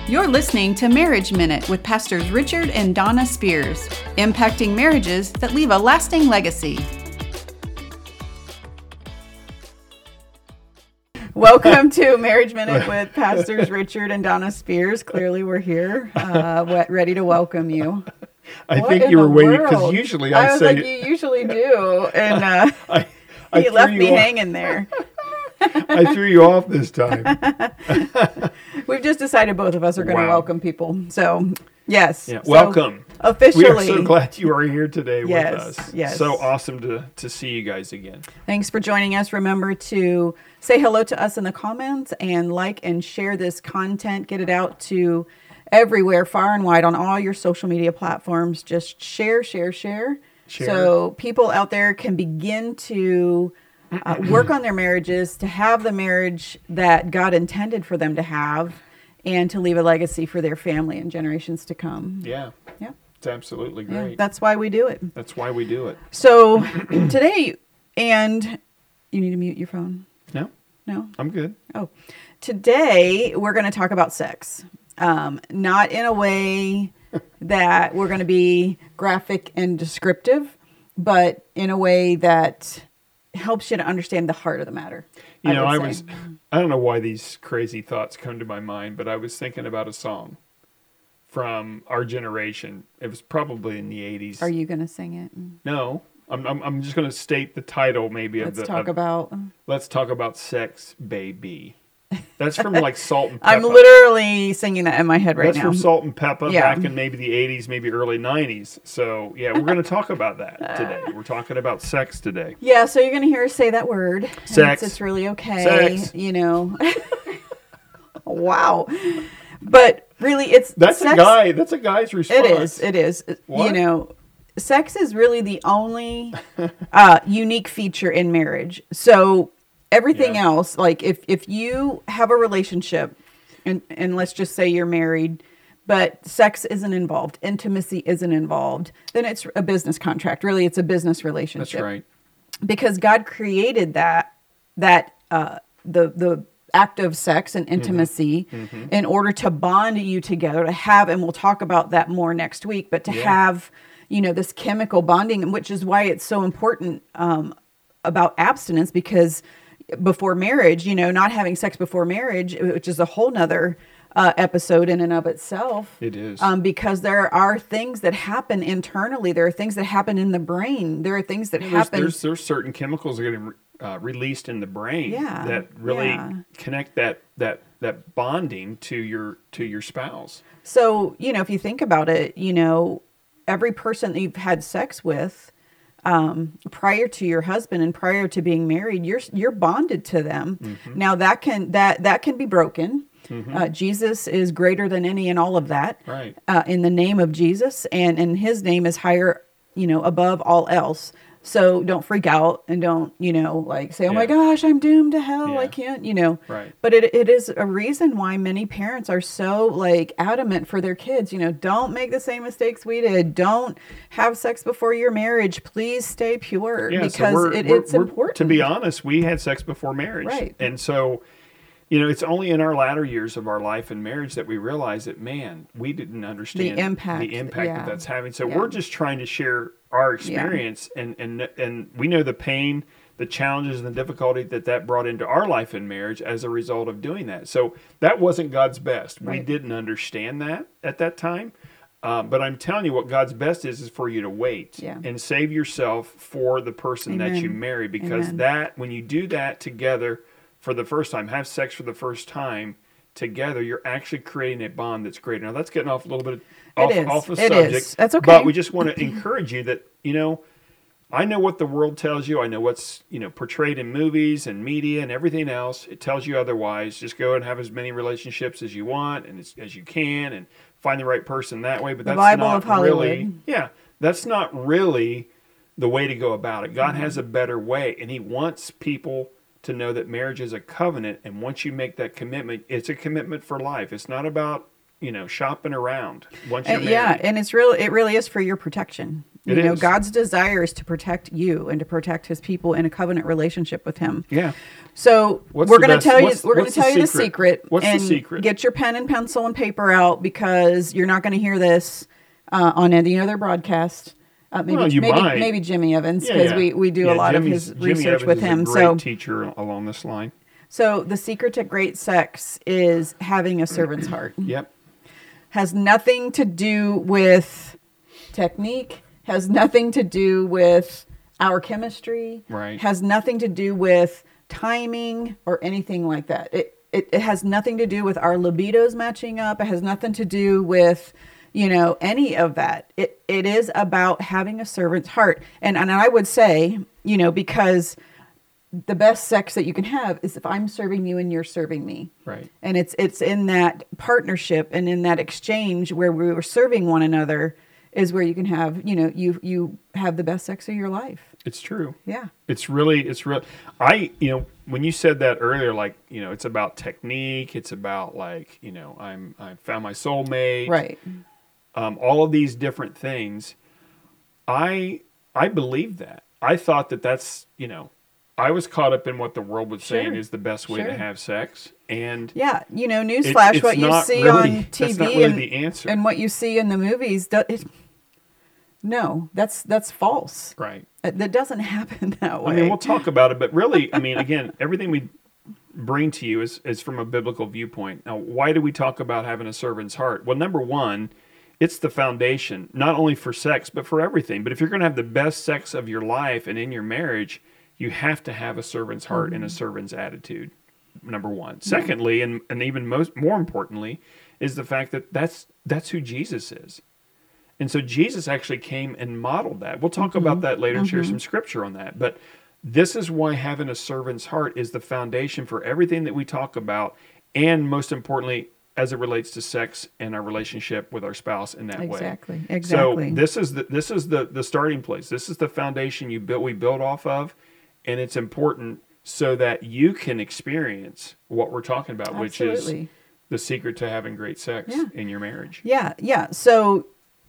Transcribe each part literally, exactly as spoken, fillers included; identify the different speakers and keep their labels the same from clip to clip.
Speaker 1: You're listening to Marriage Minute with Pastors Richard and Donna Spears, impacting marriages that leave a lasting legacy. Welcome to Marriage Minute with Pastors Richard and Donna Spears. Clearly we're here, uh, ready to welcome you.
Speaker 2: I
Speaker 1: What
Speaker 2: think
Speaker 1: in
Speaker 2: you were
Speaker 1: the
Speaker 2: waiting
Speaker 1: world?
Speaker 2: because usually I,
Speaker 1: I was
Speaker 2: say
Speaker 1: like, you usually do, and uh,
Speaker 2: I, I
Speaker 1: he left
Speaker 2: threw
Speaker 1: me
Speaker 2: you off-
Speaker 1: hanging there.
Speaker 2: I threw you off this time.
Speaker 1: We've just decided both of us are going to
Speaker 2: Wow.
Speaker 1: welcome people. So, yes.
Speaker 2: Yeah,
Speaker 1: So,
Speaker 2: welcome.
Speaker 1: Officially.
Speaker 2: We are so glad you are here today
Speaker 1: Yes,
Speaker 2: with us.
Speaker 1: yes.
Speaker 2: So awesome to, to see you guys again.
Speaker 1: Thanks for joining us. Remember to say hello to us in the comments and like and share this content. Get it out to everywhere, far and wide, on all your social media platforms. Just share, share, share.
Speaker 2: Share.
Speaker 1: So people out there can begin to uh, work on their marriages, to have the marriage that God intended for them to have, and to leave a legacy for their family and generations to come.
Speaker 2: Yeah,
Speaker 1: Yeah.
Speaker 2: it's absolutely
Speaker 1: Yeah,
Speaker 2: great.
Speaker 1: that's why we do it.
Speaker 2: That's why we do it.
Speaker 1: So today, and you need to mute your phone.
Speaker 2: No,
Speaker 1: No?
Speaker 2: I'm good.
Speaker 1: Oh, today we're going to talk about sex. Um, not in a way that we're going to be graphic and descriptive, but in a way that helps you to understand the heart of the matter.
Speaker 2: You know,
Speaker 1: would
Speaker 2: I
Speaker 1: say.
Speaker 2: was, I don't know why these crazy thoughts come to my mind, but I was thinking about a song from our generation. It was probably in the eighties.
Speaker 1: Are you going to sing it?
Speaker 2: No, I'm, I'm, I'm just going to state the title maybe
Speaker 1: Let's
Speaker 2: of the.
Speaker 1: talk
Speaker 2: of-
Speaker 1: about.
Speaker 2: Let's talk about sex, baby. That's from like Salt and Pepper.
Speaker 1: I'm literally singing that in my head right
Speaker 2: That's
Speaker 1: now.
Speaker 2: from Salt and Pepper
Speaker 1: Yeah.
Speaker 2: back in maybe the eighties, maybe early nineties. So yeah, we're going to talk about that today. We're talking about sex today.
Speaker 1: Yeah, so you're going to hear us say that word. and
Speaker 2: Sex.
Speaker 1: It's, it's really okay.
Speaker 2: Sex.
Speaker 1: You know. Wow. But really, it's
Speaker 2: That's
Speaker 1: sex,
Speaker 2: a guy. That's a guy's response.
Speaker 1: It is. It is.
Speaker 2: What?
Speaker 1: You know, sex is really the only uh, unique feature in marriage. So everything
Speaker 2: Yeah.
Speaker 1: else, like if if you have a relationship, and and let's just say you're married, but sex isn't involved, intimacy isn't involved, then it's a business contract. Really, it's a business relationship.
Speaker 2: That's right.
Speaker 1: Because God created that that uh, the the act of sex and intimacy
Speaker 2: Mm-hmm.
Speaker 1: in order to bond you together, to have, and we'll talk about that more next week, but to
Speaker 2: Yeah.
Speaker 1: have, you know, this chemical bonding, which is why it's so important um, about abstinence, because before marriage, you know, not having sex before marriage, which is a whole nother uh, episode in and of itself.
Speaker 2: It is.
Speaker 1: Um, because there are things that happen internally. There are things that happen in the brain. There are things that
Speaker 2: there's,
Speaker 1: happen.
Speaker 2: there's there's certain chemicals that are getting uh, released in the brain
Speaker 1: Yeah,
Speaker 2: that really
Speaker 1: yeah.
Speaker 2: connect that that that bonding to your to your spouse.
Speaker 1: So, you know, if you think about it, you know, every person that you've had sex with um, prior to your husband and prior to being married, you're you're bonded to them.
Speaker 2: Mm-hmm.
Speaker 1: Now that can that that can be broken. Uh, Jesus is greater than any and all of that.
Speaker 2: Right.
Speaker 1: Uh, in the name of Jesus, and and His name is higher, you know, above all else. So don't freak out and don't, you know, like say, oh my
Speaker 2: Yeah.
Speaker 1: gosh, I'm doomed to hell. I
Speaker 2: Yeah.
Speaker 1: can't, you know.
Speaker 2: Right.
Speaker 1: But it it is a reason why many parents are so like adamant for their kids, you know, don't make the same mistakes we did. Don't have sex before your marriage. Please stay pure
Speaker 2: Yeah, so
Speaker 1: because
Speaker 2: we're-
Speaker 1: it,
Speaker 2: we're-
Speaker 1: it's
Speaker 2: we're-
Speaker 1: important.
Speaker 2: To be honest, we had sex before marriage.
Speaker 1: Right.
Speaker 2: And so, you know, it's only in our latter years of our life and marriage that we realize that, man, we didn't understand
Speaker 1: The impact,
Speaker 2: the impact
Speaker 1: yeah.
Speaker 2: that that's having. So
Speaker 1: Yeah.
Speaker 2: we're just trying to share our experience, and, and, and we know the pain, the challenges, and the difficulty that that brought into our life and marriage as a result of doing that. So that wasn't God's best. We
Speaker 1: Right.
Speaker 2: didn't understand that at that time. Um, but I'm telling you, what God's best is, is for you to wait
Speaker 1: Yeah.
Speaker 2: and save yourself for the person that you
Speaker 1: Amen.
Speaker 2: marry, because
Speaker 1: Amen.
Speaker 2: that, when you do that together for the first time, have sex for the first time together, you're actually creating a bond that's great. Now that's getting off a little bit off,
Speaker 1: is.
Speaker 2: off the
Speaker 1: It
Speaker 2: subject.
Speaker 1: is. That's okay.
Speaker 2: But we just want to encourage you that, you know, I know what the world tells you. I know what's, you know, portrayed in movies and media and everything else. It tells you otherwise. Just go and have as many relationships as you want and as, as you can, and find the right person that way. But
Speaker 1: The
Speaker 2: that's
Speaker 1: Bible
Speaker 2: not
Speaker 1: of Hollywood.
Speaker 2: really, yeah, that's not really the way to go about it. God has a better way, and He wants people to know that marriage is a covenant. And once you make that commitment, it's a commitment for life. It's not about, you know, shopping around once you're
Speaker 1: And,
Speaker 2: married.
Speaker 1: yeah, and it's real. It really is for your protection. You
Speaker 2: It
Speaker 1: know,
Speaker 2: is.
Speaker 1: God's desire is to protect you and to protect his people in a covenant relationship with him.
Speaker 2: Yeah.
Speaker 1: So
Speaker 2: What's
Speaker 1: we're
Speaker 2: the
Speaker 1: going to
Speaker 2: best-
Speaker 1: tell you
Speaker 2: what's-
Speaker 1: we're going to
Speaker 2: what's the
Speaker 1: tell you the
Speaker 2: secret?
Speaker 1: secret
Speaker 2: What's the
Speaker 1: and
Speaker 2: secret?
Speaker 1: get your pen and pencil and paper out because you're not going to hear this uh, on any other broadcast. Uh, maybe
Speaker 2: Well, you
Speaker 1: maybe
Speaker 2: might.
Speaker 1: maybe Jimmy Evans
Speaker 2: Yeah,
Speaker 1: because
Speaker 2: yeah.
Speaker 1: we, we do
Speaker 2: Yeah,
Speaker 1: a lot
Speaker 2: Jimmy's-
Speaker 1: of his
Speaker 2: Jimmy
Speaker 1: research
Speaker 2: Evans
Speaker 1: with
Speaker 2: is
Speaker 1: him.
Speaker 2: a great
Speaker 1: So
Speaker 2: teacher along this line.
Speaker 1: so the secret to great sex is having a servant's heart.
Speaker 2: Yep.
Speaker 1: Has nothing to do with technique, has nothing to do with our chemistry,
Speaker 2: Right.
Speaker 1: has nothing to do with timing or anything like that. It, it it has nothing to do with our libidos matching up. It has nothing to do with, you know, any of that. It it is about having a servant's heart. And and I would say, you know, because the best sex that you can have is if I'm serving you and you're serving me.
Speaker 2: Right.
Speaker 1: And it's it's in that partnership and in that exchange where we were serving one another is where you can have, you know, you you have the best sex of your life.
Speaker 2: It's true.
Speaker 1: Yeah.
Speaker 2: It's really, it's real. I, you know, when you said that earlier, like, you know, it's about technique. It's about like, you know, I'm, I found my soulmate.
Speaker 1: Right.
Speaker 2: Um, all of these different things. I, I believe that. I thought that that's, you know, I was caught up in what the world was saying
Speaker 1: Sure.
Speaker 2: is the best way
Speaker 1: Sure.
Speaker 2: to have sex. And
Speaker 1: Yeah. You know,
Speaker 2: it-
Speaker 1: newsflash,
Speaker 2: it's
Speaker 1: what you
Speaker 2: not
Speaker 1: see
Speaker 2: really-
Speaker 1: on T V
Speaker 2: that's not really
Speaker 1: and,
Speaker 2: the answer.
Speaker 1: and what you see in the movies, do- it, no, that's that's false.
Speaker 2: right.
Speaker 1: Uh, That doesn't happen that way.
Speaker 2: I mean, we'll talk about it, but really, I mean, again, everything we bring to you is, is from a biblical viewpoint. Now, why do we talk about having a servant's heart? Well, number one, it's the foundation, not only for sex, but for everything. But if you're going to have the best sex of your life and in your marriage, you have to have a servant's heart and a servant's attitude, number one. Secondly, and, and even most more importantly, is the fact that that's, that's who Jesus is. And so Jesus actually came and modeled that. We'll talk about that later and share some scripture on that. But this is why having a servant's heart is the foundation for everything that we talk about. And most importantly, as it relates to sex and our relationship with our spouse in that way.
Speaker 1: Exactly. Exactly.
Speaker 2: So this is the, this is the, the starting place. This is the foundation you build, we build off of. And it's important so that you can experience what we're talking about, which is
Speaker 1: Absolutely.
Speaker 2: the secret to having great sex
Speaker 1: Yeah.
Speaker 2: in your marriage.
Speaker 1: Yeah, yeah. So,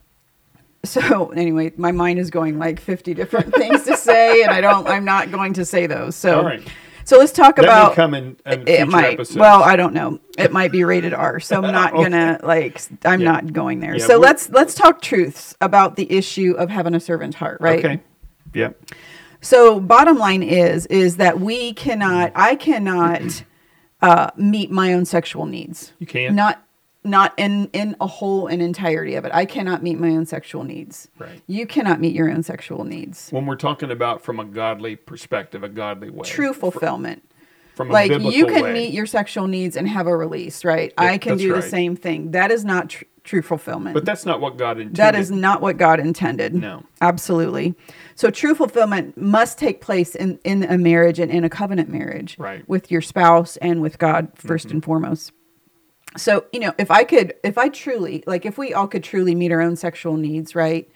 Speaker 1: so anyway, my mind is going like fifty different things to say, and I don't. I'm not going to say those. So,
Speaker 2: All right.
Speaker 1: so let's talk
Speaker 2: That
Speaker 1: about.
Speaker 2: may come in, in
Speaker 1: it
Speaker 2: future
Speaker 1: might.
Speaker 2: episodes.
Speaker 1: Well, I don't know. It might be rated R, so I'm not
Speaker 2: Okay.
Speaker 1: gonna like. I'm
Speaker 2: Yeah.
Speaker 1: not going there.
Speaker 2: Yeah,
Speaker 1: so
Speaker 2: we're-
Speaker 1: let's let's talk truths about the issue of having a servant heart, right?
Speaker 2: Okay. Yep.
Speaker 1: So bottom line is is that we cannot. I cannot uh, meet my own sexual needs.
Speaker 2: You can't?
Speaker 1: Not not in in a whole and entirety of it. I cannot meet my own sexual needs.
Speaker 2: Right.
Speaker 1: You cannot meet your own sexual needs.
Speaker 2: When we're talking about from a godly perspective, a godly way.
Speaker 1: True fulfillment.
Speaker 2: From a
Speaker 1: Like
Speaker 2: biblical
Speaker 1: you can
Speaker 2: way.
Speaker 1: meet your sexual needs and have a release, right? I can
Speaker 2: that's
Speaker 1: do
Speaker 2: right.
Speaker 1: the same thing. That is not tr- true fulfillment.
Speaker 2: But that's not what God intended.
Speaker 1: That is not what God intended.
Speaker 2: No.
Speaker 1: Absolutely. So true fulfillment must take place in, in a marriage and in a covenant marriage.
Speaker 2: Right.
Speaker 1: With your spouse and with God 1st and foremost. So, you know, if I could, if I truly, like if we all could truly meet our own sexual needs, right?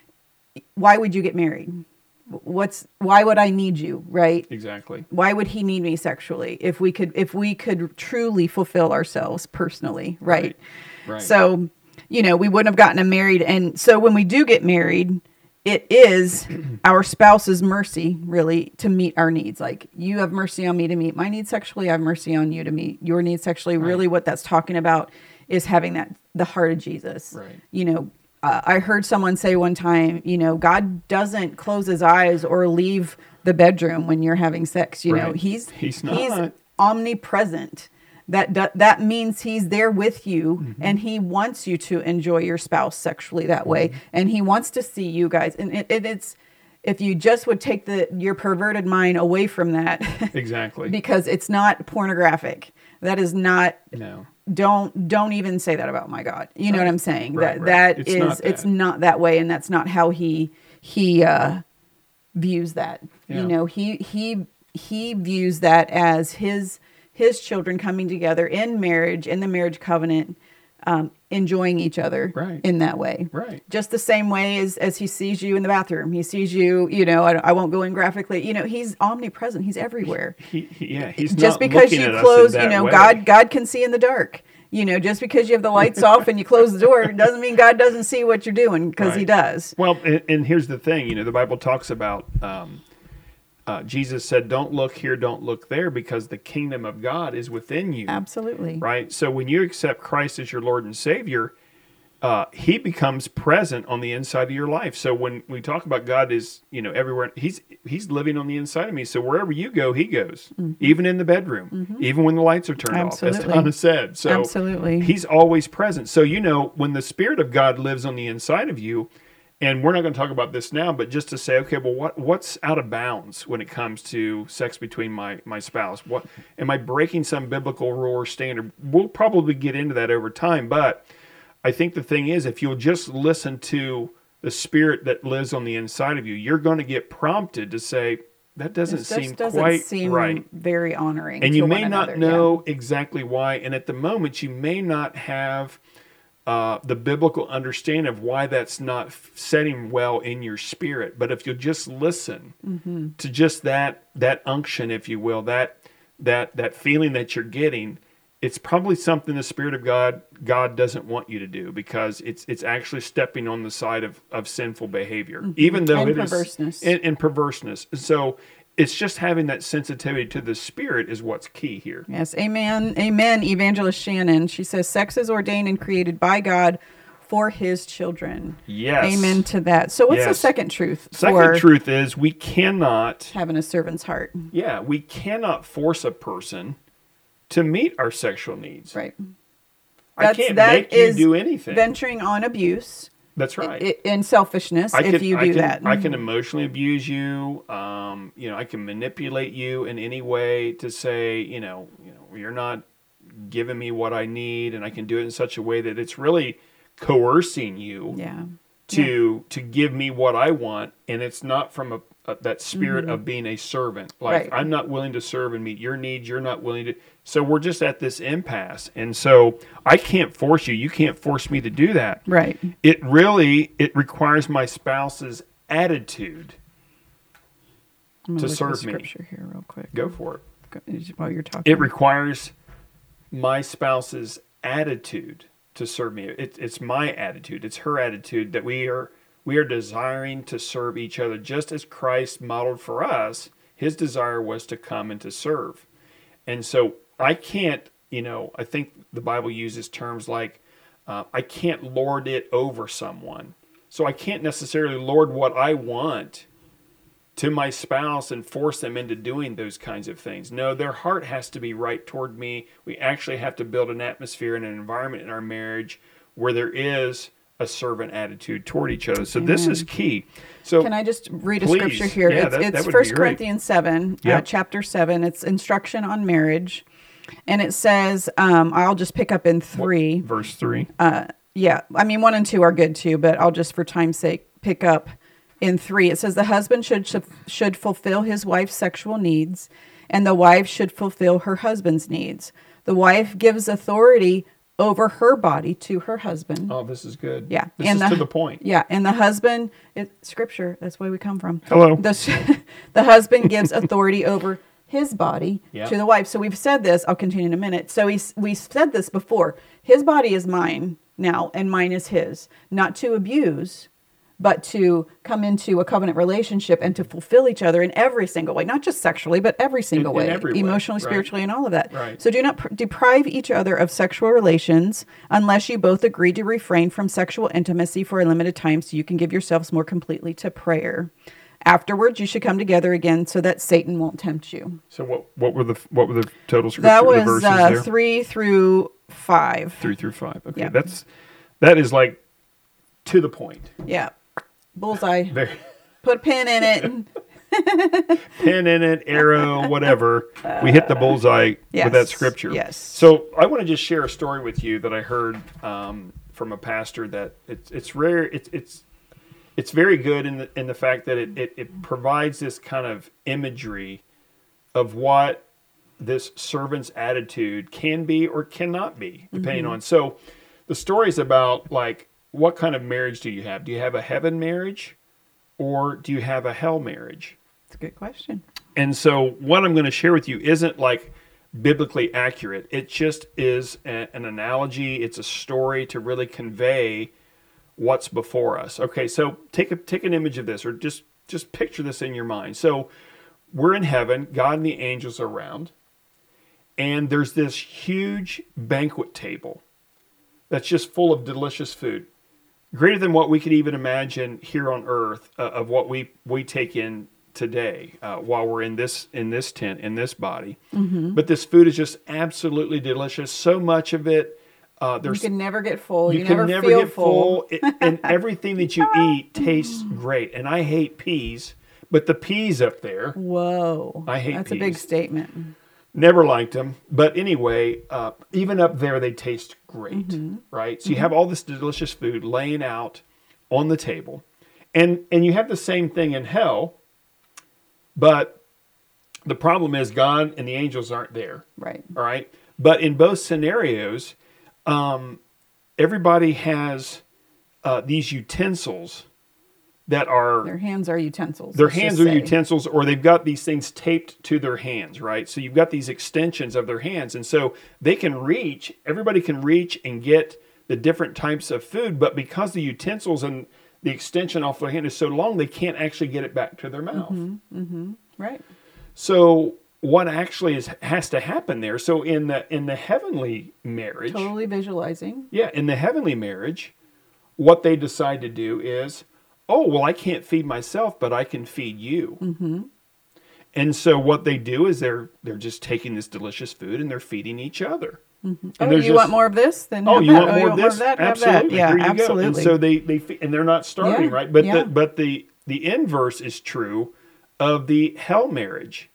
Speaker 1: Why would you get married? What's, why would I need you, right?
Speaker 2: Exactly.
Speaker 1: Why would he need me sexually if we could, if we could truly fulfill ourselves personally, right?
Speaker 2: Right.
Speaker 1: So, you know, we wouldn't have gotten married. And so when we do get married, it is our spouse's mercy, really, to meet our needs. Like, you have mercy on me to meet my needs sexually. I have mercy on you to meet your needs sexually.
Speaker 2: Right.
Speaker 1: Really, what that's talking about is having that, the heart of Jesus.
Speaker 2: Right.
Speaker 1: You know, uh, I heard someone say one time, you know, God doesn't close his eyes or leave the bedroom when you're having sex. You know,
Speaker 2: Right.
Speaker 1: he's,
Speaker 2: He's not.
Speaker 1: omnipresent. That do, that means he's there with you,
Speaker 2: Mm-hmm.
Speaker 1: and he wants you to enjoy your spouse sexually that way, and he wants to see you guys. And it, it, it's if you just would take the your perverted mind away from that,
Speaker 2: Exactly.
Speaker 1: because it's not pornographic. That is not.
Speaker 2: No.
Speaker 1: Don't don't even say that about my God. You know
Speaker 2: Right.
Speaker 1: what I'm saying?
Speaker 2: Right,
Speaker 1: that
Speaker 2: right.
Speaker 1: that
Speaker 2: It's
Speaker 1: is
Speaker 2: not
Speaker 1: it's
Speaker 2: that.
Speaker 1: not that way, and that's not how he he uh, views that.
Speaker 2: Yeah.
Speaker 1: You know, he he he views that as his his children coming together in marriage, in the marriage covenant, um, enjoying each other
Speaker 2: Right.
Speaker 1: in that way.
Speaker 2: Right.
Speaker 1: Just the same way as, as he sees you in the bathroom. He sees you, you know, I, I won't go in graphically, you know, he's omnipresent. He's everywhere.
Speaker 2: He, he, yeah, he's
Speaker 1: Just
Speaker 2: not
Speaker 1: because
Speaker 2: looking
Speaker 1: you
Speaker 2: at us in
Speaker 1: close, you
Speaker 2: that
Speaker 1: know,
Speaker 2: way.
Speaker 1: God, God can see in the dark. You know, just because you have the lights off and you close the door doesn't mean God doesn't see what you're doing, because
Speaker 2: Right.
Speaker 1: he does.
Speaker 2: Well, and, and here's the thing, you know, the Bible talks about, um, uh, Jesus said, don't look here, don't look there, because the kingdom of God is within you.
Speaker 1: Absolutely.
Speaker 2: Right? So when you accept Christ as your Lord and Savior, uh, he becomes present on the inside of your life. So when we talk about God is, you know, everywhere, he's he's living on the inside of me. So wherever you go, he goes, mm-hmm. even in the bedroom, mm-hmm. even when the lights are turned
Speaker 1: Absolutely.
Speaker 2: off, as Donna said. So
Speaker 1: Absolutely.
Speaker 2: he's always present. So, you know, when the Spirit of God lives on the inside of you, and we're not going to talk about this now, but just to say, okay, well, what what's out of bounds when it comes to sex between my, my spouse? What am I breaking some biblical rule or standard? We'll probably get into that over time, but I think the thing is, if you'll just listen to the Spirit that lives on the inside of you, you're going to get prompted to say, that doesn't
Speaker 1: This
Speaker 2: seem
Speaker 1: doesn't
Speaker 2: quite
Speaker 1: seem
Speaker 2: right.
Speaker 1: very honoring.
Speaker 2: And
Speaker 1: to
Speaker 2: you may
Speaker 1: one
Speaker 2: not
Speaker 1: another.
Speaker 2: know
Speaker 1: Yeah.
Speaker 2: exactly why. And at the moment, you may not have uh, the biblical understanding of why that's not f- setting well in your spirit. But if you'll just listen mm-hmm. to just that that unction, if you will, that that that feeling that you're getting, it's probably something the Spirit of God God doesn't want you to do, because it's it's actually stepping on the side of, of sinful behavior, mm-hmm. even though
Speaker 1: and
Speaker 2: it
Speaker 1: perverseness.
Speaker 2: is and, and perverseness. So it's just having that sensitivity to the Spirit is what's key here.
Speaker 1: Yes, amen, amen. Evangelist Shannon, she says, sex is ordained and created by God for His children.
Speaker 2: Yes,
Speaker 1: amen to that. So what's
Speaker 2: yes.
Speaker 1: the second truth?
Speaker 2: Second
Speaker 1: for
Speaker 2: truth is we cannot
Speaker 1: having a servant's heart.
Speaker 2: Yeah, we cannot force a person to meet our sexual needs.
Speaker 1: Right.
Speaker 2: I
Speaker 1: That's,
Speaker 2: can't
Speaker 1: that
Speaker 2: make you
Speaker 1: is
Speaker 2: do anything.
Speaker 1: venturing on abuse.
Speaker 2: That's right.
Speaker 1: I- and selfishness,
Speaker 2: I
Speaker 1: if
Speaker 2: can,
Speaker 1: you
Speaker 2: I
Speaker 1: do
Speaker 2: can,
Speaker 1: that.
Speaker 2: I can emotionally abuse you. Um, you know, I can manipulate you in any way to say, you know, you know, you're not giving me what I need, and I can do it in such a way that it's really coercing you.
Speaker 1: Yeah.
Speaker 2: To yeah. to give me what I want, and it's not from a, a that spirit mm-hmm. of being a servant. Like
Speaker 1: right.
Speaker 2: I'm not willing to serve and meet your needs. You're not willing to. So we're just at this impasse, and so I can't force you. You can't force me to do that.
Speaker 1: Right.
Speaker 2: It really it requires my spouse's attitude
Speaker 1: I'm
Speaker 2: to
Speaker 1: look
Speaker 2: serve
Speaker 1: at the
Speaker 2: me.
Speaker 1: Scripture here, real quick.
Speaker 2: Go for it.
Speaker 1: Go, while you're talking,
Speaker 2: it requires my spouse's attitude to serve me. It, it's my attitude. It's her attitude that we are we are desiring to serve each other, just as Christ modeled for us. His desire was to come and to serve. And so I can't, you know, I think the Bible uses terms like, uh, I can't lord it over someone. So I can't necessarily lord what I want to my spouse and force them into doing those kinds of things. No, their heart has to be right toward me. We actually have to build an atmosphere and an environment in our marriage where there is a servant attitude toward each other. So Amen. This is key. So
Speaker 1: can I just read a
Speaker 2: please.
Speaker 1: scripture here?
Speaker 2: Yeah,
Speaker 1: it's
Speaker 2: that,
Speaker 1: it's
Speaker 2: that
Speaker 1: First Corinthians seven,
Speaker 2: yep.
Speaker 1: uh, chapter seven. It's instruction on marriage. And it says, um, I'll just pick up in three.
Speaker 2: What, verse three.
Speaker 1: Uh, yeah, I mean, one and two are good too, but I'll just, for time's sake, pick up in three. It says the husband should should fulfill his wife's sexual needs, and the wife should fulfill her husband's needs. The wife gives authority over her body to her husband.
Speaker 2: Oh, this is good.
Speaker 1: Yeah.
Speaker 2: This
Speaker 1: and
Speaker 2: is
Speaker 1: the,
Speaker 2: to the point.
Speaker 1: Yeah. And the husband, it, scripture, that's where we come from.
Speaker 2: Hello.
Speaker 1: The, the husband gives authority over his body
Speaker 2: yep.
Speaker 1: to the wife. So we've said this. I'll continue in a minute. So we, we said this before. His body is mine now, and mine is his. Not to abuse, but to come into a covenant relationship and to fulfill each other in every single way, not just sexually, but every single
Speaker 2: in,
Speaker 1: way,
Speaker 2: in every
Speaker 1: emotionally,
Speaker 2: way.
Speaker 1: spiritually,
Speaker 2: right.
Speaker 1: and all of that.
Speaker 2: Right.
Speaker 1: So do not pr- deprive each other of sexual relations unless you both agree to refrain from sexual intimacy for a limited time so you can give yourselves more completely to prayer. Afterwards, you should come together again so that Satan won't tempt you.
Speaker 2: So what what were the what were the total scripture
Speaker 1: That was
Speaker 2: the verses
Speaker 1: uh,
Speaker 2: there?
Speaker 1: three through five.
Speaker 2: Three through five. Okay,
Speaker 1: yeah.
Speaker 2: that's that is like to the point.
Speaker 1: Yeah. Bullseye.
Speaker 2: Very.
Speaker 1: Put a pin in it.
Speaker 2: Pin in it, arrow, whatever. Uh, we hit the bullseye
Speaker 1: yes,
Speaker 2: with that scripture.
Speaker 1: Yes.
Speaker 2: So I want to just share a story with you that I heard um, from a pastor that it's it's rare. It's it's it's very good in the in the fact that it, it it provides this kind of imagery of what this servant's attitude can be or cannot be, depending mm-hmm. on. So the story is about like, what kind of marriage do you have? Do you have a heaven marriage or do you have a hell marriage?
Speaker 1: That's a good question.
Speaker 2: And so what I'm going to share with you isn't like biblically accurate. It just is a, an analogy. It's a story to really convey what's before us. Okay, so take a take an image of this, or just just picture this in your mind. So we're in heaven, God and the angels are around, and there's this huge banquet table that's just full of delicious food, greater than what we could even imagine here on earth, uh, of what we we take in today uh, while we're in this in this tent, in this body.
Speaker 1: Mm-hmm.
Speaker 2: But this food is just absolutely delicious. So much of it. Uh,
Speaker 1: You
Speaker 2: there's
Speaker 1: can never get full.
Speaker 2: you,
Speaker 1: You,
Speaker 2: can
Speaker 1: never,
Speaker 2: never
Speaker 1: feel
Speaker 2: get full, It- and everything that you eat tastes
Speaker 1: Mm.
Speaker 2: great. And I hate peas, but the peas up there,
Speaker 1: Whoa.
Speaker 2: I hate
Speaker 1: That's a big
Speaker 2: peas.
Speaker 1: statement.
Speaker 2: never liked them. But anyway, uh, even up there, they taste great,
Speaker 1: Mm-hmm.
Speaker 2: right? So you have all this delicious food laying out on the table, and and you have the same thing in hell. But the problem is God and the angels aren't there.
Speaker 1: Right.
Speaker 2: All right. But in both scenarios, um, everybody has uh, these utensils that are,
Speaker 1: Their hands are utensils.
Speaker 2: their
Speaker 1: let's
Speaker 2: hands
Speaker 1: just
Speaker 2: are
Speaker 1: say.
Speaker 2: utensils, or they've got these things taped to their hands, right? So you've got these extensions of their hands. And so they can reach, everybody can reach and get the different types of food. But because the utensils and the extension off their hand is so long, they can't actually get it back to their mouth.
Speaker 1: Mm-hmm. Right.
Speaker 2: So what actually is has to happen there? So in the in the heavenly marriage,
Speaker 1: Totally visualizing.
Speaker 2: yeah, in the heavenly marriage, what they decide to do is, oh, well, I can't feed myself, but I can feed you.
Speaker 1: Mm-hmm.
Speaker 2: And so what they do is they're they're just taking this delicious food and they're feeding each other.
Speaker 1: Mm-hmm.
Speaker 2: And
Speaker 1: Oh, you
Speaker 2: there's just-
Speaker 1: want more of this? Then
Speaker 2: Oh,
Speaker 1: have
Speaker 2: you
Speaker 1: that.
Speaker 2: want
Speaker 1: Oh,
Speaker 2: more of this?
Speaker 1: that? Have
Speaker 2: Absolutely.
Speaker 1: that. Yeah,
Speaker 2: Here you
Speaker 1: absolutely.
Speaker 2: go. And so they they fe- and they're not starving,
Speaker 1: Yeah,
Speaker 2: right? But
Speaker 1: yeah.
Speaker 2: the but the the inverse is true of the hell marriage.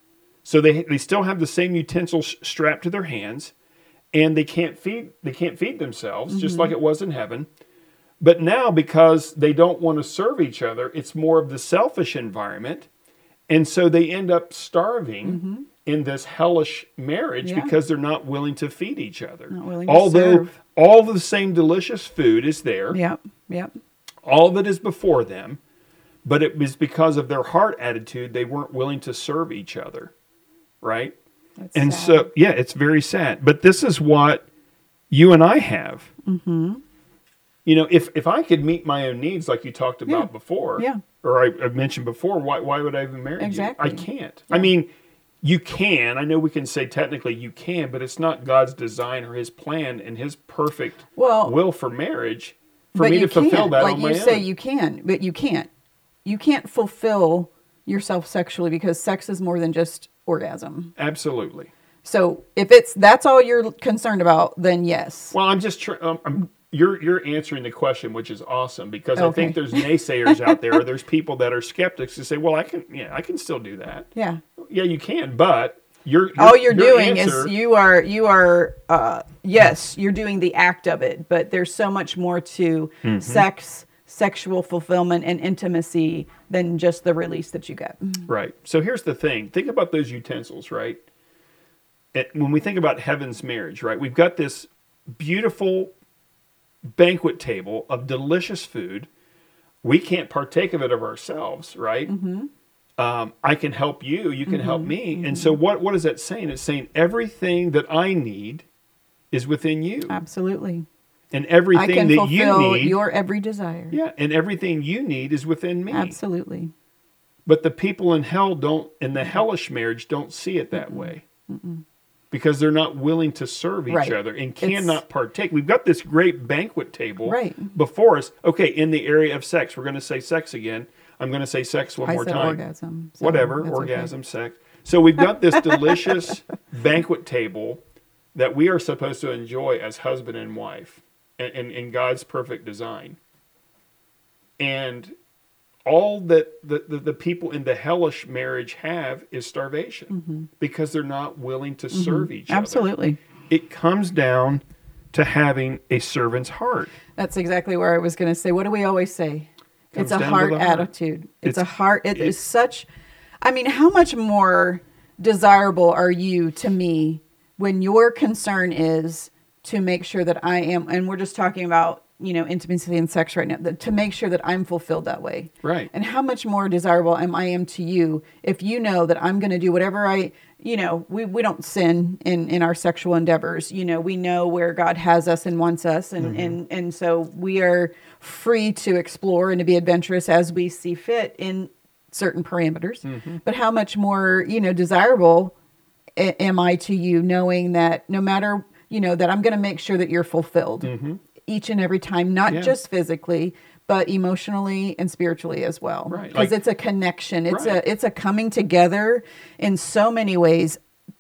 Speaker 2: So they they still have the same utensils strapped to their hands, and they can't feed they can't feed themselves, just
Speaker 1: Mm-hmm.
Speaker 2: like it was in heaven. But now, because they don't want to serve each other, it's more of the selfish environment, and so they end up starving in this hellish marriage
Speaker 1: Mm-hmm. Yeah.
Speaker 2: because they're not willing to feed each other.
Speaker 1: Not willing to
Speaker 2: Although
Speaker 1: serve.
Speaker 2: all the same delicious food is there,
Speaker 1: Yep. Yep.
Speaker 2: all that is before them, but it was because of their heart attitude they weren't willing to serve each other, right?
Speaker 1: That's
Speaker 2: And
Speaker 1: sad.
Speaker 2: so, yeah, it's very sad. But this is what you and I have.
Speaker 1: Mm-hmm.
Speaker 2: You know, if if I could meet my own needs, like you talked about
Speaker 1: Yeah.
Speaker 2: before,
Speaker 1: Yeah.
Speaker 2: or I, I've mentioned before, why why would I even marry
Speaker 1: Exactly.
Speaker 2: you? I can't. I mean, you can. I know we can say technically you can, but it's not God's design or His plan and His perfect
Speaker 1: Well,
Speaker 2: will for marriage for
Speaker 1: but
Speaker 2: me
Speaker 1: you
Speaker 2: to fulfill
Speaker 1: can't.
Speaker 2: that
Speaker 1: Like
Speaker 2: on
Speaker 1: you
Speaker 2: my
Speaker 1: say,
Speaker 2: own.
Speaker 1: you can, but you can't. You can't fulfill yourself sexually because sex is more than just orgasm.
Speaker 2: Absolutely.
Speaker 1: So if it's that's all you're concerned about, then yes.
Speaker 2: Well, I'm just trying. Um, I'm, you're you're answering the question, which is awesome because I think
Speaker 1: Okay.
Speaker 2: there's naysayers out there. Or there's people that are skeptics who say, "Well, I can, yeah, I can still do that."
Speaker 1: Yeah.
Speaker 2: Yeah, you can, but you're, you're
Speaker 1: All you're
Speaker 2: your
Speaker 1: doing
Speaker 2: answer-
Speaker 1: is you are you are uh, yes, you're doing the act of it, but there's so much more to
Speaker 2: Mm-hmm.
Speaker 1: sex, sexual fulfillment, and intimacy than just the release that you get.
Speaker 2: Right. So here's the thing. Think about those utensils, right? It, when we think about heaven's marriage, right? We've got this beautiful banquet table of delicious food. We can't partake of it of ourselves, right?
Speaker 1: Mm-hmm.
Speaker 2: Um, I can help you. You can help me. And so what, what is that saying? It's saying everything that I need is within you.
Speaker 1: Absolutely.
Speaker 2: And
Speaker 1: I
Speaker 2: everything
Speaker 1: can
Speaker 2: that you
Speaker 1: fulfill
Speaker 2: need.
Speaker 1: your every desire.
Speaker 2: Yeah. And everything you need is within me.
Speaker 1: Absolutely.
Speaker 2: But the people in hell don't, in the hellish marriage, don't see it that way. Because they're not willing to serve each
Speaker 1: Right.
Speaker 2: other and
Speaker 1: It's-
Speaker 2: cannot partake. We've got this great banquet table
Speaker 1: Right.
Speaker 2: before us. Okay, in the area of sex, we're going to say sex again. I'm going to say sex one
Speaker 1: I
Speaker 2: more
Speaker 1: said
Speaker 2: time.
Speaker 1: orgasm. so
Speaker 2: Whatever,
Speaker 1: that's okay.
Speaker 2: orgasm, sex. So we've got this delicious banquet table that we are supposed to enjoy as husband and wife in, in, in God's perfect design. And all that the, the, the people in the hellish marriage have is starvation
Speaker 1: Mm-hmm.
Speaker 2: because they're not willing to serve each other.
Speaker 1: Absolutely.
Speaker 2: It comes down to having a servant's heart.
Speaker 1: That's exactly where I was going to say. What do we always say?
Speaker 2: Comes
Speaker 1: It's a
Speaker 2: down to
Speaker 1: heart
Speaker 2: the heart.
Speaker 1: attitude. It's,
Speaker 2: It's-
Speaker 1: a heart. It
Speaker 2: it-
Speaker 1: is such. I mean, how much more desirable are you to me when your concern is to make sure that I am, and we're just talking about, you know, intimacy and sex right now, that, to make sure that I'm fulfilled that way.
Speaker 2: Right.
Speaker 1: And how much more desirable am I am to you if you know that I'm going to do whatever I, you know, we, we don't sin in, in our sexual endeavors. You know, we know where God has us and wants us. And, mm-hmm. and, and so we are free to explore and to be adventurous as we see fit in certain parameters. Mm-hmm. But how much more, you know, desirable a- am I to you, knowing that no matter, you know, that I'm going to make sure that you're fulfilled mm-hmm. each and every time, not yeah. just physically, but emotionally and spiritually as well. Right. Because like, it's a connection. It's right. a it's a coming together in so many ways,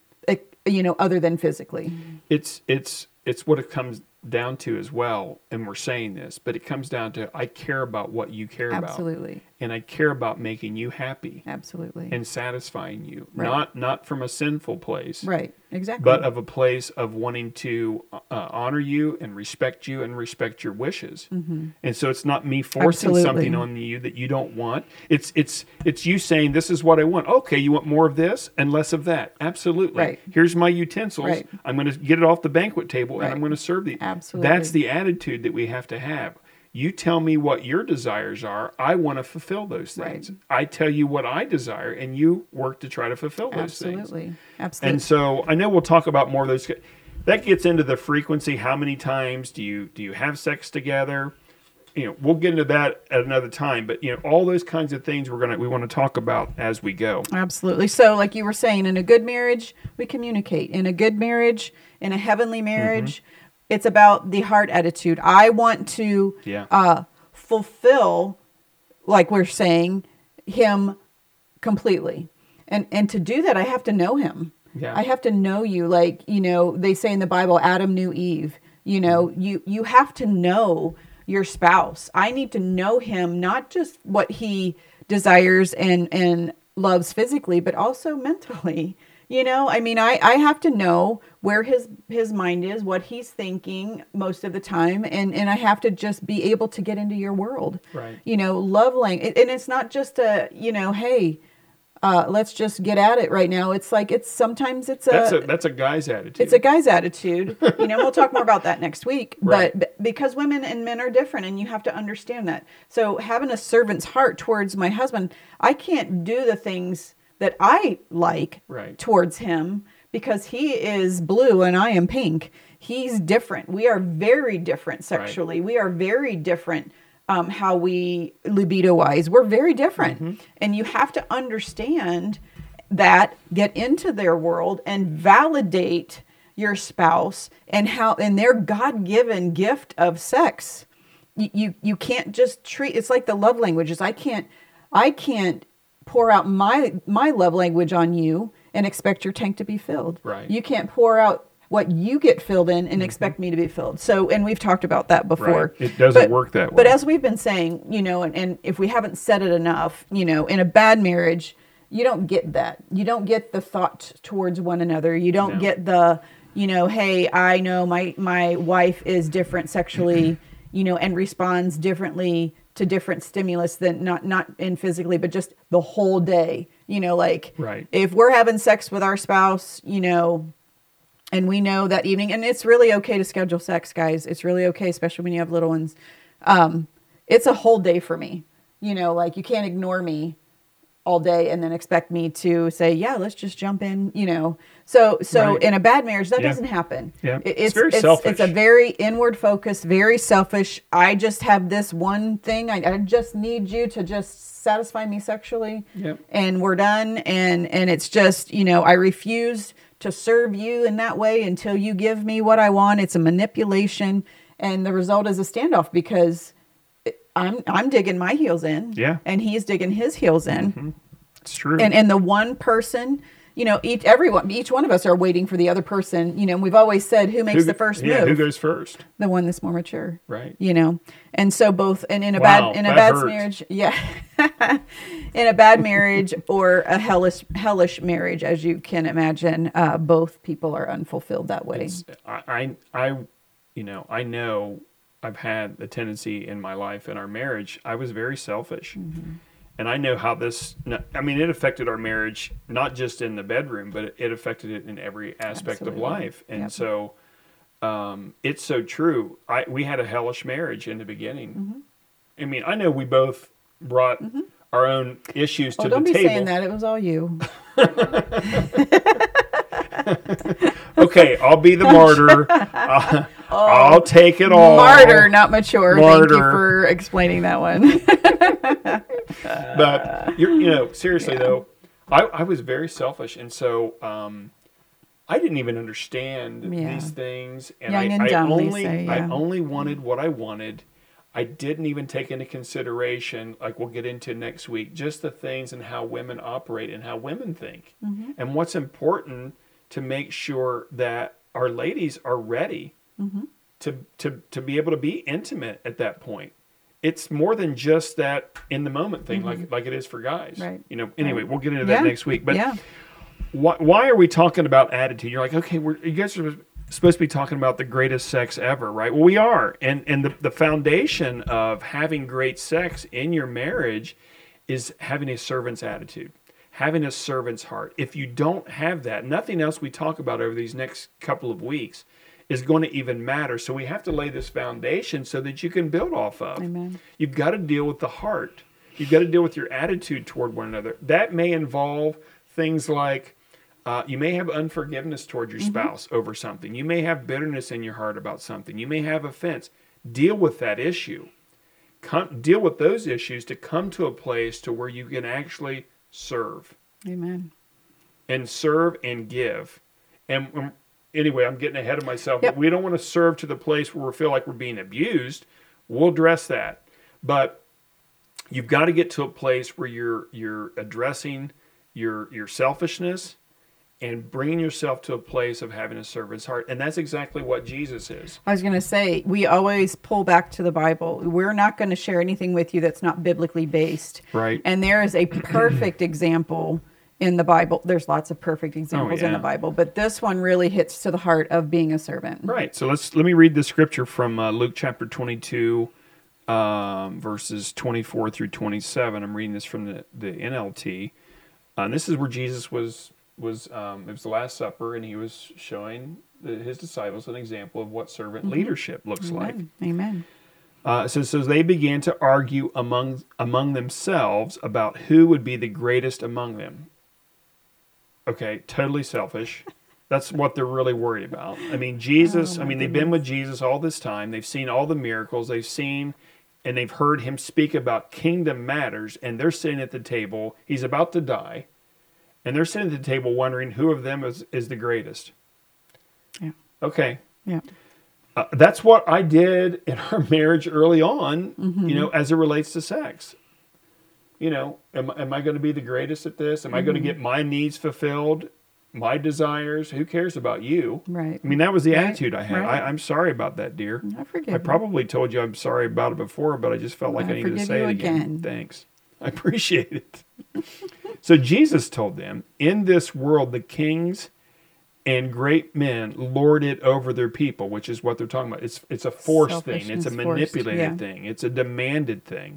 Speaker 1: you know, other than physically.
Speaker 2: It's it's it's what it comes down to as well. And we're saying this, but it comes down to I care about what you care
Speaker 1: Absolutely.
Speaker 2: about.
Speaker 1: Absolutely.
Speaker 2: And I care about making you happy.
Speaker 1: Absolutely.
Speaker 2: And satisfying you.
Speaker 1: Right.
Speaker 2: Not not from a sinful place.
Speaker 1: Right. Exactly.
Speaker 2: But of a place of wanting to uh, honor you and respect you and respect your wishes. Mm-hmm. And so it's not me forcing
Speaker 1: Absolutely.
Speaker 2: something on you that you don't want. It's it's it's you saying, this is what I want. Okay, you want more of this and less of that. Absolutely.
Speaker 1: Right.
Speaker 2: Here's my utensils.
Speaker 1: Right.
Speaker 2: I'm going to get it off the banquet table
Speaker 1: right.
Speaker 2: and I'm going to serve these.
Speaker 1: Absolutely.
Speaker 2: That's the attitude that we have to have. You tell me what your desires are. I want to fulfill those things. Right. I tell you what I desire, and you work to try to fulfill those
Speaker 1: Absolutely.
Speaker 2: things.
Speaker 1: Absolutely. Absolutely.
Speaker 2: And so I know we'll talk about more of those. That gets into the frequency. How many times do you do you have sex together? You know, we'll get into that at another time. But you know, all those kinds of things we're gonna we want to talk about as we go.
Speaker 1: Absolutely. So, like you were saying, in a good marriage, we communicate. In a good marriage, in a heavenly marriage. Mm-hmm. It's about the heart attitude. I want to
Speaker 2: yeah.
Speaker 1: uh, fulfill, like we're saying, him completely. And and to do that, I have to know him.
Speaker 2: Yeah.
Speaker 1: I have to know you. Like, you know, they say in the Bible, Adam knew Eve. You know, mm-hmm. you, you have to know your spouse. I need to know him, not just what he desires and, and loves physically, but also mentally. You know, I mean, I, I have to know where his his mind is, what he's thinking most of the time, and, and I have to just be able to get into your world.
Speaker 2: Right.
Speaker 1: You know, love language. And it's not just a, you know, hey, uh, let's just get at it right now. It's like, it's sometimes it's a...
Speaker 2: That's a, that's a guy's attitude.
Speaker 1: It's a guy's attitude. You know, we'll talk more about that next week.
Speaker 2: Right.
Speaker 1: But because women and men are different, and you have to understand that. So having a servant's heart towards my husband, I can't do the things that I like
Speaker 2: right.
Speaker 1: towards him because he is blue and I am pink. He's different. We are very different sexually. Right. We are very different um, how we, libido-wise, we're very different. Mm-hmm. And you have to understand that, get into their world and validate your spouse and how, and their God-given gift of sex. You, you, you can't just treat, it's like the love languages. I can't, I can't, pour out my my love language on you and expect your tank to be filled.
Speaker 2: Right.
Speaker 1: You can't pour out what you get filled in and mm-hmm. expect me to be filled. So, and we've talked about that before.
Speaker 2: Right. It doesn't
Speaker 1: but,
Speaker 2: work that way.
Speaker 1: But as we've been saying, you know, and, and if we haven't said it enough, you know, in a bad marriage, you don't get that. You don't get the thought towards one another. You don't
Speaker 2: no.
Speaker 1: get the, you know, hey, I know my, my wife is different sexually, you know, and responds differently to different stimulus than not not in physically, but just the whole day. You know, like
Speaker 2: right.
Speaker 1: if we're having sex with our spouse, you know, and we know that evening, and it's really okay to schedule sex, guys. It's really okay, especially when you have little ones. Um, it's a whole day for me. You know, like you can't ignore me all day and then expect me to say, yeah, let's just jump in, you know. So so
Speaker 2: right.
Speaker 1: in a bad marriage, that
Speaker 2: yeah.
Speaker 1: doesn't happen.
Speaker 2: Yeah.
Speaker 1: It,
Speaker 2: it's,
Speaker 1: it's
Speaker 2: very
Speaker 1: it's,
Speaker 2: selfish.
Speaker 1: It's a very inward focused, very selfish. I just have this one thing. I, I just need you to just satisfy me sexually.
Speaker 2: Yep.
Speaker 1: And we're done. And, and it's just, you know, I refuse to serve you in that way until you give me what I want. It's a manipulation. And the result is a standoff because I'm I'm digging my heels in.
Speaker 2: Yeah.
Speaker 1: And he's digging his heels in.
Speaker 2: Mm-hmm. It's true.
Speaker 1: And and the one person, you know, each everyone, each one of us are waiting for the other person. You know, we've always said, who makes
Speaker 2: who,
Speaker 1: the first
Speaker 2: yeah,
Speaker 1: move?
Speaker 2: Who goes first?
Speaker 1: The one that's more mature.
Speaker 2: Right.
Speaker 1: You know, and so both, and in a
Speaker 2: wow,
Speaker 1: bad in a
Speaker 2: that
Speaker 1: bad
Speaker 2: hurt.
Speaker 1: marriage, yeah, in a bad marriage or a hellish hellish marriage, as you can imagine, uh, both people are unfulfilled that way.
Speaker 2: It's, I, I, I, you know, I know I've had the tendency in my life in our marriage. I was very selfish. Mm-hmm. And I know how this, I mean, it affected our marriage, not just in the bedroom, but it affected it in every aspect
Speaker 1: Absolutely.
Speaker 2: of life. And
Speaker 1: yep.
Speaker 2: so um, it's so true. I We had a hellish marriage in the beginning. Mm-hmm. I mean, I know we both brought mm-hmm. our own issues
Speaker 1: oh,
Speaker 2: to
Speaker 1: the
Speaker 2: the
Speaker 1: table.
Speaker 2: table.
Speaker 1: Don't be saying that. It was all you.
Speaker 2: Okay, I'll be the martyr. Uh,
Speaker 1: Oh,
Speaker 2: I'll take it all.
Speaker 1: Martyr, not mature. Thank you
Speaker 2: Martyr.
Speaker 1: for explaining that one.
Speaker 2: But you're, you know, seriously though, I, I was very selfish, and so um, I didn't even understand
Speaker 1: Yeah.
Speaker 2: these things, and
Speaker 1: Young
Speaker 2: I,
Speaker 1: and
Speaker 2: I
Speaker 1: dumb, they
Speaker 2: only
Speaker 1: say,
Speaker 2: I
Speaker 1: yeah.
Speaker 2: only wanted what I wanted. I didn't even take into consideration, like we'll get into next week, just the things and how women operate and how women think,
Speaker 1: Mm-hmm.
Speaker 2: and what's important to make sure that our ladies are ready
Speaker 1: Mm-hmm.
Speaker 2: to to to be able to be intimate at that point. It's more than just that in the moment thing, like like it is for guys.
Speaker 1: Right.
Speaker 2: You know. Anyway,
Speaker 1: Right.
Speaker 2: we'll get into
Speaker 1: Yeah.
Speaker 2: that next week. But
Speaker 1: yeah.
Speaker 2: why, why are we talking about attitude? You're like, okay, we're, you guys are supposed to be talking about the greatest sex ever, right? Well, we are, and and the the foundation of having great sex in your marriage is having a servant's attitude, having a servant's heart. If you don't have that, nothing else we talk about over these next couple of weeks is going to even matter. So we have to lay this foundation so that you can build off of.
Speaker 1: Amen.
Speaker 2: You've got to deal with the heart. You've got to deal with your attitude toward one another. That may involve things like uh, you may have unforgiveness toward your spouse over something. You may have bitterness in your heart about something. You may have offense. Deal with that issue. Come, deal with those issues to come to a place to where you can actually serve
Speaker 1: Amen.
Speaker 2: and serve and give. And um, anyway, I'm getting ahead of myself.
Speaker 1: Yep.
Speaker 2: But we don't want to serve to the place where we feel like we're being abused. We'll address that. But you've got to get to a place where you're you're addressing your your selfishness and bringing yourself to a place of having a servant's heart. And that's exactly what Jesus is.
Speaker 1: I was going to say, we always pull back to the Bible. We're not going to share anything with you that's not biblically based.
Speaker 2: Right.
Speaker 1: And there is a perfect example in the Bible. There's lots of perfect examples in
Speaker 2: yeah.
Speaker 1: the Bible, but this one really hits to the heart of being a servant.
Speaker 2: Right. So let's let me read the scripture from uh, Luke chapter twenty-two, um, verses twenty-four through twenty-seven. I'm reading this from the, the N L T. Uh, and this is where Jesus was was um, it was the Last Supper, and he was showing the, his disciples an example of what servant
Speaker 1: Mm-hmm.
Speaker 2: leadership looks like.
Speaker 1: Amen. Amen.
Speaker 2: Uh, so, so they began to argue among among themselves about who would be the greatest among them. Okay, totally selfish. That's what they're really worried about. I mean, Jesus,
Speaker 1: Oh,
Speaker 2: I
Speaker 1: my
Speaker 2: mean, they've been with Jesus all this time. They've seen all the miracles. They've seen and they've heard him speak about kingdom matters, and they're sitting at the table. He's about to die, and they're sitting at the table wondering who of them is, is the greatest.
Speaker 1: Yeah.
Speaker 2: Okay.
Speaker 1: Yeah.
Speaker 2: Uh, that's what I did in our marriage early on,
Speaker 1: Mm-hmm.
Speaker 2: you know, as it relates to sex. You know, am, am I going to be the greatest at this? Am I going to get my needs fulfilled, my desires? Who cares about you?
Speaker 1: Right.
Speaker 2: I mean, that was the
Speaker 1: Right.
Speaker 2: attitude I had.
Speaker 1: Right.
Speaker 2: I, I'm sorry about that, dear.
Speaker 1: I forgive
Speaker 2: I
Speaker 1: you.
Speaker 2: probably told you I'm sorry about it before, but I just felt like I,
Speaker 1: I
Speaker 2: needed to
Speaker 1: forgive
Speaker 2: say
Speaker 1: you
Speaker 2: it again.
Speaker 1: again.
Speaker 2: Thanks. I appreciate it. So Jesus told them, in this world, the kings and great men lord it over their people, which is what they're talking about. It's it's a forced thing. It's a
Speaker 1: Selfishness,
Speaker 2: manipulated
Speaker 1: forced, yeah.
Speaker 2: thing. It's a demanded thing.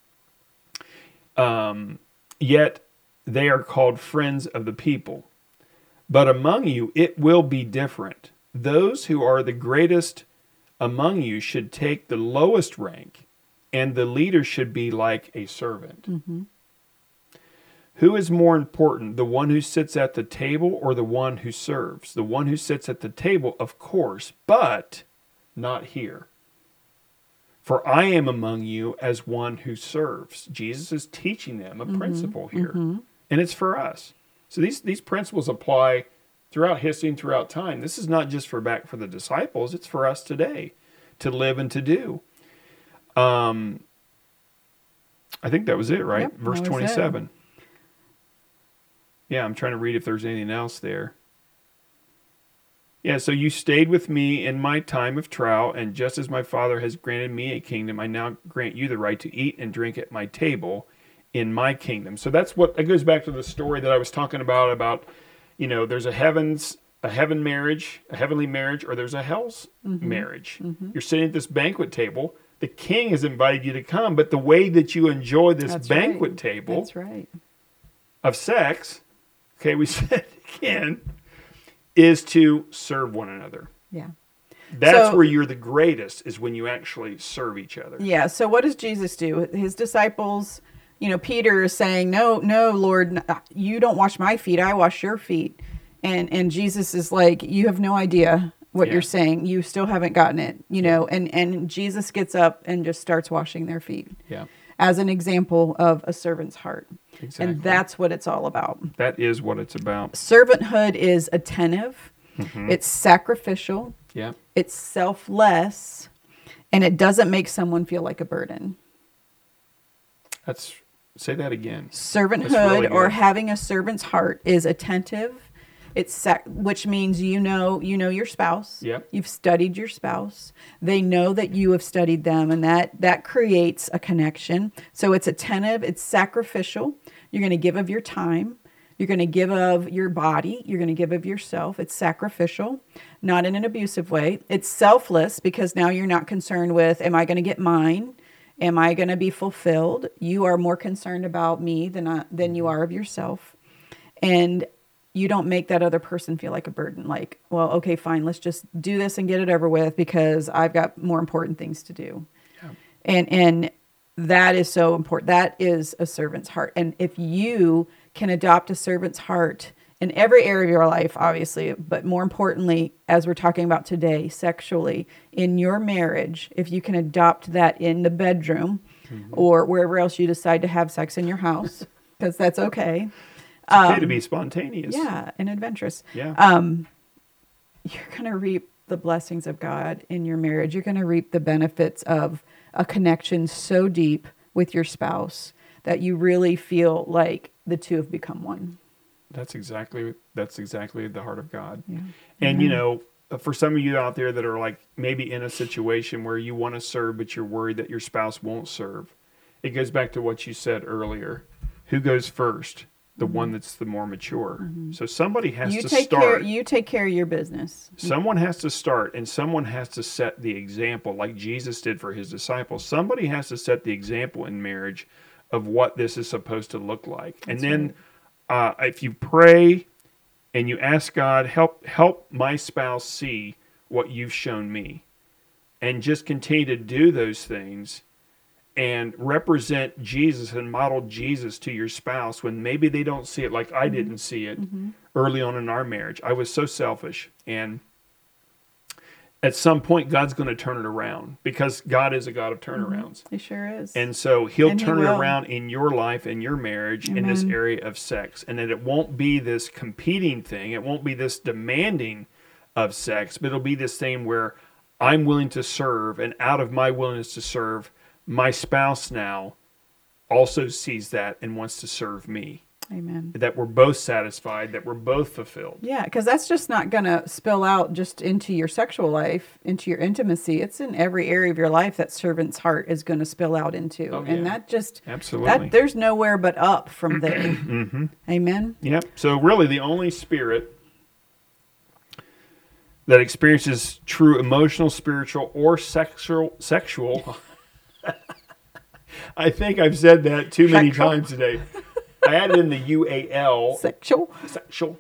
Speaker 2: Um, yet they are called friends of the people. But among you, it will be different. Those who are the greatest among you should take the lowest rank, and the leader should be like a servant.
Speaker 1: Mm-hmm.
Speaker 2: Who is more important, the one who sits at the table or the one who serves? The one who sits at the table, of course, but not here. For I am among you as one who serves. Jesus is teaching them a
Speaker 1: Mm-hmm.
Speaker 2: principle here,
Speaker 1: Mm-hmm.
Speaker 2: and it's for us. So these, these principles apply throughout history and throughout time. This is not just for back for the disciples, it's for us today to live and to do. Um, I think that was it, right?
Speaker 1: Yep,
Speaker 2: Verse
Speaker 1: that was it.
Speaker 2: twenty-seven. Yeah, I'm trying to read if there's anything else there. Yeah, so you stayed with me in my time of trial, and just as my Father has granted me a kingdom, I now grant you the right to eat and drink at my table in my kingdom. So that's what, that goes back to the story that I was talking about, about, you know, there's a heavens, a heaven marriage, a heavenly marriage, or there's a hell's
Speaker 1: Mm-hmm.
Speaker 2: marriage.
Speaker 1: Mm-hmm.
Speaker 2: You're sitting at this banquet table. The king has invited you to come, but the way that you enjoy this
Speaker 1: That's
Speaker 2: banquet
Speaker 1: right.
Speaker 2: table
Speaker 1: That's right.
Speaker 2: of sex, okay, we said again, is to serve one another.
Speaker 1: Yeah.
Speaker 2: That's
Speaker 1: So-
Speaker 2: where you're the greatest, is when you actually serve each other.
Speaker 1: Yeah. So what does Jesus do? His disciples, you know, Peter is saying, no, no, Lord, you don't wash my feet. I wash your feet. And and Jesus is like, you have no idea what
Speaker 2: Yeah.
Speaker 1: you're saying. You still haven't gotten it, you know. And and Jesus gets up and just starts washing their feet
Speaker 2: Yeah.
Speaker 1: as an example of a servant's heart.
Speaker 2: Exactly.
Speaker 1: And that's what it's all about.
Speaker 2: That is what it's about.
Speaker 1: Servanthood is attentive,
Speaker 2: Mm-hmm.
Speaker 1: it's sacrificial,
Speaker 2: Yeah.
Speaker 1: it's selfless, and it doesn't make someone feel like a burden.
Speaker 2: That's say that again.
Speaker 1: Servanthood
Speaker 2: That's really
Speaker 1: or
Speaker 2: good.
Speaker 1: having a servant's heart is attentive. It's sac- which means you know you know your spouse.
Speaker 2: Yep.
Speaker 1: You've studied your spouse. They know that you have studied them, and that that creates a connection. So it's attentive. It's sacrificial. You're going to give of your time. You're going to give of your body. You're going to give of yourself. It's sacrificial, not in an abusive way. It's selfless because now you're not concerned with, am I going to get mine? Am I going to be fulfilled? You are more concerned about me than I, than you are of yourself. And you don't make that other person feel like a burden. Like, well, okay, fine, let's just do this and get it over with because I've got more important things to do.
Speaker 2: Yeah.
Speaker 1: And and that is so important. That is a servant's heart. And if you can adopt a servant's heart in every area of your life, obviously, but more importantly, as we're talking about today, sexually, in your marriage, if you can adopt that in the bedroom mm-hmm. or wherever else you decide to have sex in your house, because that's okay.
Speaker 2: It's okay
Speaker 1: Um,
Speaker 2: to be spontaneous.
Speaker 1: Yeah, and adventurous.
Speaker 2: Yeah.
Speaker 1: Um, you're going to reap the blessings of God in your marriage. You're going to reap the benefits of a connection so deep with your spouse that you really feel like the two have become one.
Speaker 2: That's exactly that's exactly the heart of God.
Speaker 1: Yeah.
Speaker 2: And
Speaker 1: Mhm.
Speaker 2: you know, for some of you out there that are like maybe in a situation where you want to serve but you're worried that your spouse won't serve, it goes back to what you said earlier. Who goes first? The mm-hmm. one that's the more mature. Mm-hmm. So somebody has
Speaker 1: you
Speaker 2: to
Speaker 1: take
Speaker 2: start.
Speaker 1: Care, you take care of your business.
Speaker 2: Someone has to start, and someone has to set the example like Jesus did for his disciples. Somebody has to set the example in marriage of what this is supposed to look like.
Speaker 1: That's
Speaker 2: and then
Speaker 1: right.
Speaker 2: uh, if you pray and you ask God, help help my spouse see what you've shown me, and just continue to do those things and represent Jesus and model Jesus to your spouse when maybe they don't see it like I mm-hmm. didn't see it mm-hmm. early on in our marriage. I was so selfish. And at some point, God's going to turn it around because God is a God of turnarounds.
Speaker 1: Mm-hmm. He sure is.
Speaker 2: And so he'll
Speaker 1: and
Speaker 2: turn
Speaker 1: he
Speaker 2: it
Speaker 1: will.
Speaker 2: around in your life and your marriage
Speaker 1: Amen.
Speaker 2: in this area of sex. And that it won't be this competing thing. It won't be this demanding of sex, but it'll be this thing where I'm willing to serve, and out of my willingness to serve, my spouse now also sees that and wants to serve me.
Speaker 1: Amen.
Speaker 2: That we're both satisfied, that we're both fulfilled.
Speaker 1: Yeah, because that's just not going to spill out just into your sexual life, into your intimacy. It's in every area of your life that servant's heart is going to spill out into.
Speaker 2: Oh, yeah.
Speaker 1: And that just,
Speaker 2: absolutely.
Speaker 1: That, there's nowhere but up from there.
Speaker 2: mm-hmm.
Speaker 1: Amen?
Speaker 2: Yep. So really the only spirit that experiences true emotional, spiritual, or sexual, sexual... I think I've said that too many
Speaker 1: Sexual.
Speaker 2: times today. I added in the U A L.
Speaker 1: Sexual.
Speaker 2: Sexual.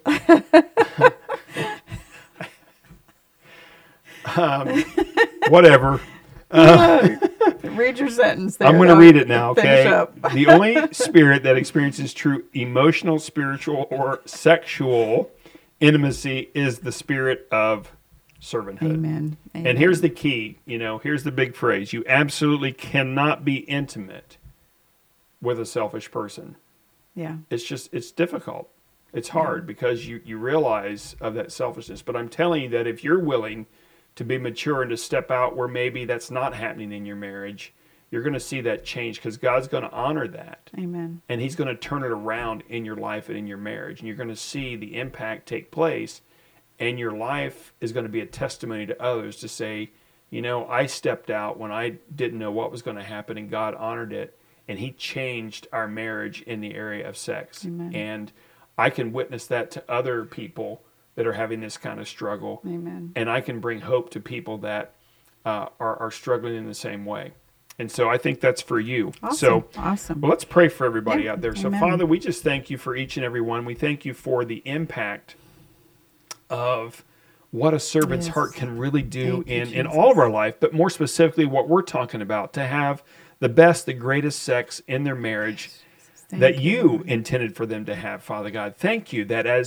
Speaker 2: um, whatever. Uh,
Speaker 1: read your sentence there.
Speaker 2: I'm going to read it now, okay?
Speaker 1: Finish up.
Speaker 2: The only spirit that experiences true emotional, spiritual, or sexual intimacy is the spirit of servanthood.
Speaker 1: Amen. Amen.
Speaker 2: And here's the key, you know, here's the big phrase. You absolutely cannot be intimate with a selfish person.
Speaker 1: Yeah.
Speaker 2: It's just, it's difficult. It's hard yeah. because you, you realize of that selfishness. But I'm telling you that if you're willing to be mature and to step out where maybe that's not happening in your marriage, you're going to see that change because God's going to honor that.
Speaker 1: Amen.
Speaker 2: And he's going to turn it around in your life and in your marriage. And you're going to see the impact take place. And your life is going to be a testimony to others to say, you know, I stepped out when I didn't know what was going to happen, and God honored it, and he changed our marriage in the area of sex.
Speaker 1: Amen.
Speaker 2: And I can witness that to other people that are having this kind of struggle.
Speaker 1: Amen.
Speaker 2: And I can bring hope to people that uh, are, are struggling in the same way. And so I think that's for you.
Speaker 1: Awesome.
Speaker 2: So
Speaker 1: awesome.
Speaker 2: Well, let's pray for everybody
Speaker 1: yeah.
Speaker 2: out there. So,
Speaker 1: Amen.
Speaker 2: Father, we just thank you for each and every one. We thank you for the impact of what a servant's
Speaker 1: yes.
Speaker 2: heart can really do
Speaker 1: you,
Speaker 2: in, in all of our life, but more specifically what we're talking about, to have the best, the greatest sex in their marriage
Speaker 1: Thank
Speaker 2: that
Speaker 1: you,
Speaker 2: you intended for them to have, Father God. Thank you that as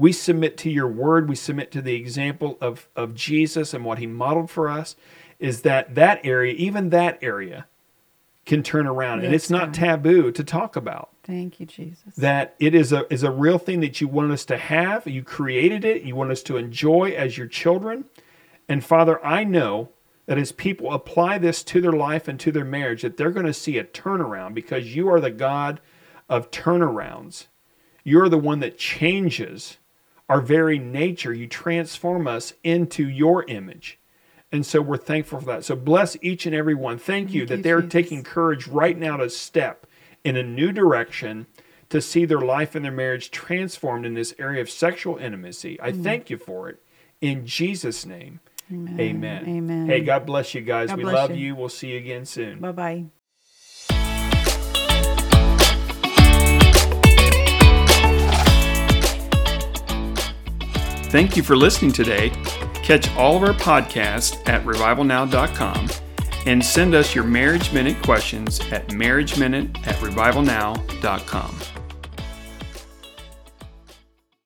Speaker 2: We submit to your word. We submit to the example of, of Jesus and what he modeled for us, is that that area, even that area, can turn around.
Speaker 1: Yes,
Speaker 2: and it's not
Speaker 1: God.
Speaker 2: taboo to talk about.
Speaker 1: Thank you, Jesus.
Speaker 2: That it is a is a real thing that you want us to have. You created it. You want us to enjoy as your children. And Father, I know that as people apply this to their life and to their marriage, that they're going to see a turnaround, because you are the God of turnarounds. You're the one that changes our very nature. You transform us into your image. And so we're thankful for that. So bless each and every one. Thank, Thank you that you, they're Jesus. taking courage right now to step in a new direction, to see their life and their marriage transformed in this area of sexual intimacy. I mm. thank you for it. In Jesus' name, amen. Amen.
Speaker 1: Amen.
Speaker 2: Hey, God bless you guys.
Speaker 1: God
Speaker 2: we love you. you. We'll see you again soon.
Speaker 1: Bye-bye.
Speaker 2: Thank you for listening today. Catch all of our podcasts at revival now dot com and send us your Marriage Minute questions at marriage minute at revival now dot com.